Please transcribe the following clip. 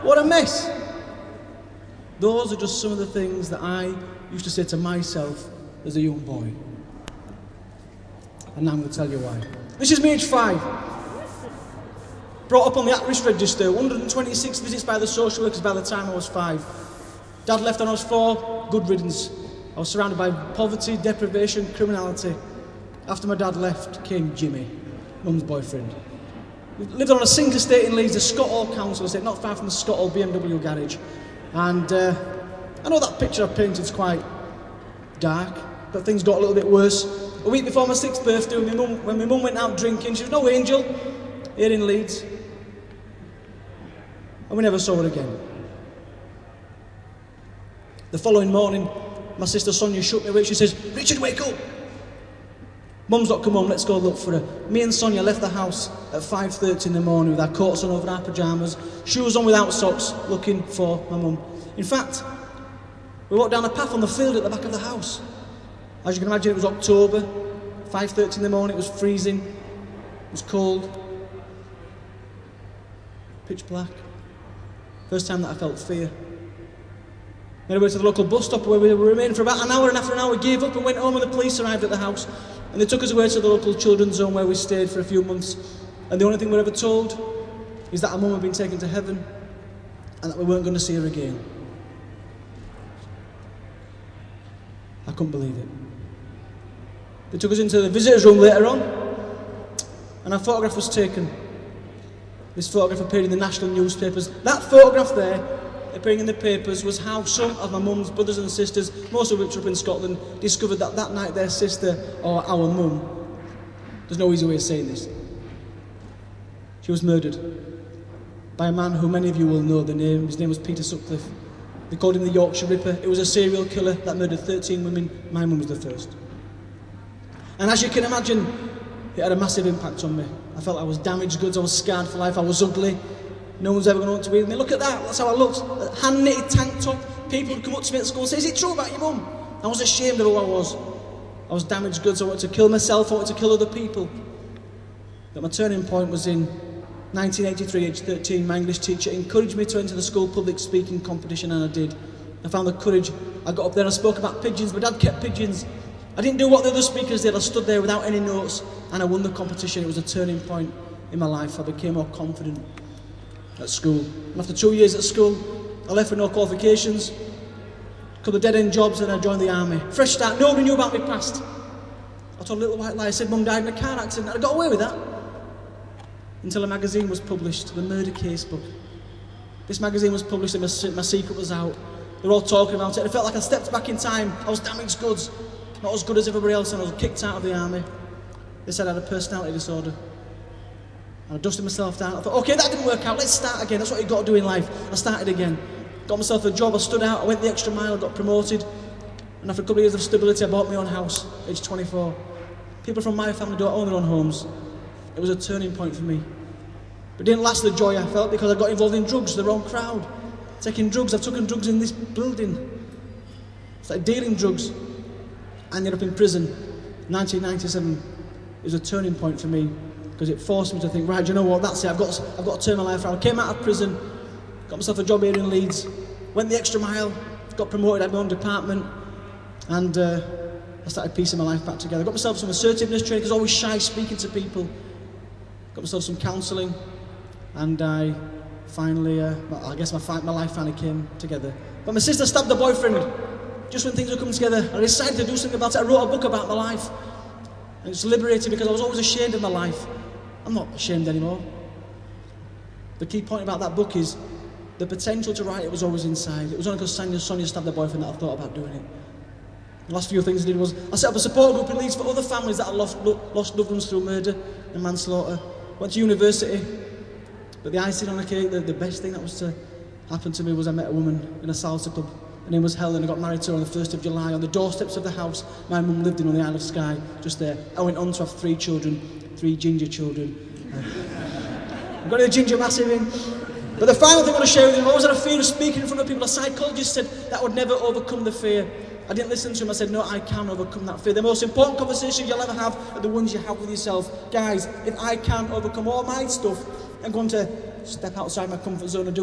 What a mess. Those are just some of the things that I used to say to myself as a young boy. And now I'm going to tell you why. This is me age 5. Brought up on the at-risk register, 126 visits by the social workers by the time I was 5. Dad left when I was 4, good riddance. I was surrounded by poverty, deprivation, criminality. After my dad left came Jimmy, Mum's boyfriend. We lived on a single estate in Leeds, the Scott Hall Council estate, not far from the Scott Hall BMW garage. And I know that picture I've painted is quite dark, but things got a little bit worse. A week before my 6th birthday, when my mum went out drinking, she was no angel, here in Leeds. And we never saw her again. The following morning, my sister Sonia shook me awake. She says, "Richard, wake up! Mum's not come home, let's go look for her." Me and Sonia left the house at 5:30 in the morning with our coats on over our pyjamas, shoes on without socks, looking for my mum. In fact, we walked down a path on the field at the back of the house. As you can imagine, it was October, 5:30 in the morning, it was freezing, it was cold, pitch black. First time that I felt fear. Made our way to the local bus stop where we remained for about an hour, and after an hour we gave up and went home, and the police arrived at the house and they took us away to the local children's home where we stayed for a few months. And the only thing we were ever told is that our mum had been taken to heaven and that we weren't going to see her again. I couldn't believe it. They took us into the visitors' room later on and our photograph was taken. This photograph appeared in the national newspapers. That photograph there, appearing in the papers, was how some of my mum's brothers and sisters, most of which were up in Scotland, discovered that that night their sister, or our mum, there's no easy way of saying this, she was murdered by a man who many of you will know the name. His name was Peter Sutcliffe. They called him the Yorkshire Ripper. It was a serial killer that murdered 13 women. My mum was the first. And as you can imagine, it had a massive impact on me. I felt I was damaged goods, I was scarred for life, I was ugly. No one's ever going to want to be with me. Look at that, that's how I looked. A hand-knitted tank top. People would come up to me at school and say, "Is it true about your mum?" I was ashamed of who I was. I was damaged goods, I wanted to kill myself, I wanted to kill other people. But my turning point was in 1983, age 13, my English teacher encouraged me to enter the school public speaking competition, and I did. I found the courage. I got up there and I spoke about pigeons. My dad kept pigeons. I didn't do what the other speakers did. I stood there without any notes and I won the competition. It was a turning point in my life. I became more confident at school. And after 2 years at school, I left with no qualifications, a couple of dead-end jobs, and I joined the army. Fresh start, nobody knew about my past. I told a little white lie. I said Mum died in a car accident. I got away with that. Until a magazine was published, the Murder Case book. This magazine was published and my secret was out. They were all talking about it. I felt like I stepped back in time. I was damaged goods, not as good as everybody else, and I was kicked out of the army. They said I had a personality disorder. And I dusted myself down. I thought, okay, that didn't work out, let's start again. That's what you've got to do in life. I started again. Got myself a job, I stood out, I went the extra mile, I got promoted. And after a couple of years of stability, I bought my own house, age 24. People from my family don't own their own homes. It was a turning point for me. But it didn't last the joy I felt because I got involved in drugs, the wrong crowd. Taking drugs, I've taken drugs in this building. It's like dealing drugs. I ended up in prison. 1997 was a turning point for me because it forced me to think, right, you know what, that's it, I've got to turn my life around. I came out of prison, got myself a job here in Leeds, went the extra mile, got promoted, had my own department, and I started piecing my life back together. Got myself some assertiveness training because I was always shy speaking to people. Got myself some counselling, and I finally, I guess my life finally came together. But my sister stabbed her boyfriend just when things were coming together. I decided to do something about it. I wrote a book about my life. And it's liberating because I was always ashamed of my life. I'm not ashamed anymore. The key point about that book is the potential to write it was always inside. It was only because Sonia stabbed her boyfriend that I thought about doing it. The last few things I did was I set up a support group in Leeds for other families that had lost loved ones through murder and manslaughter. Went to university, but the icing on the cake, the best thing that was to happen to me was I met a woman in a salsa club. Her name was Helen. I got married to her on the 1st of July on the doorsteps of the house my mum lived in on the Isle of Skye, just there. I went on to have 3 children, 3 ginger children. I've got a ginger massive in. But the final thing I want to share with you, I always had a fear of speaking in front of people. A psychologist said that I would never overcome the fear. I didn't listen to him. I said, no, I can overcome that fear. The most important conversations you'll ever have are the ones you have with yourself. Guys, if I can't overcome all my stuff, I'm going to step outside my comfort zone and do